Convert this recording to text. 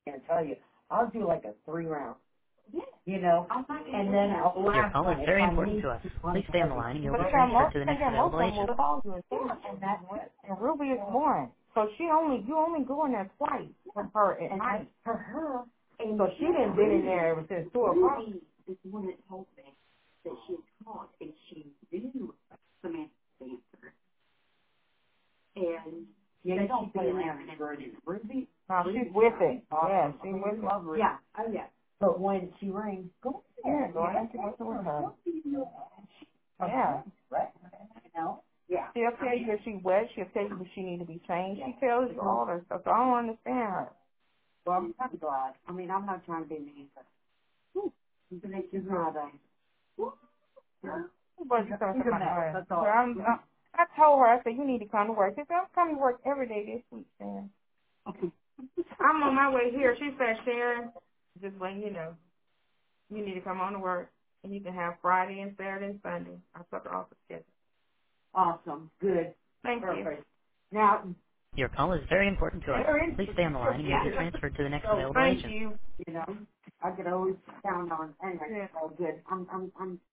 can't tell you. I'll do like a 3 round. You know, and then a Your last call is one if very I important need to us. one Please stay on the heavy. line and you'll But be you got transferred most, to the I next got most available of them agent. will call you and say, and Ruby is one. So you only going there twice from her at night. For her, So she didn't been in there ever since 2 o'clock. Is the one that told me that she had called and she knew Samantha's answer. And yeah, that you don't she'd play been in there around and with Ruby. everything. Ruby, No, she's with it. Yeah, she's we with it. love Ruby. Yeah, oh yeah. But when she rings, go Yeah, there. go ahead and what's with her. Yeah. Right. You know? Yeah. She'll tell you if she's wet. She'll tell you if she need to be changed. She tells you all that stuff. So I don't understand her. Well, I'm kind of glad. I mean, I'm not trying to be mean, but to make you proud of. But you talking about her. That's So all. I told her, I said, you need to come to work. She said, I'm coming to work every day this week, Sharon. I'm on my way here. She said, Sharon, just letting you know, you need to come on to work. And you can have Friday and Saturday and Sunday. I took her off the schedule. Awesome. Good. Thank you. Perfect. Now, Your call is very important to us. Please stay on the line and you'll be transferred to the next available Thank agent. you. you know, I could always count on. Anyway, Yeah. oh, good. I'm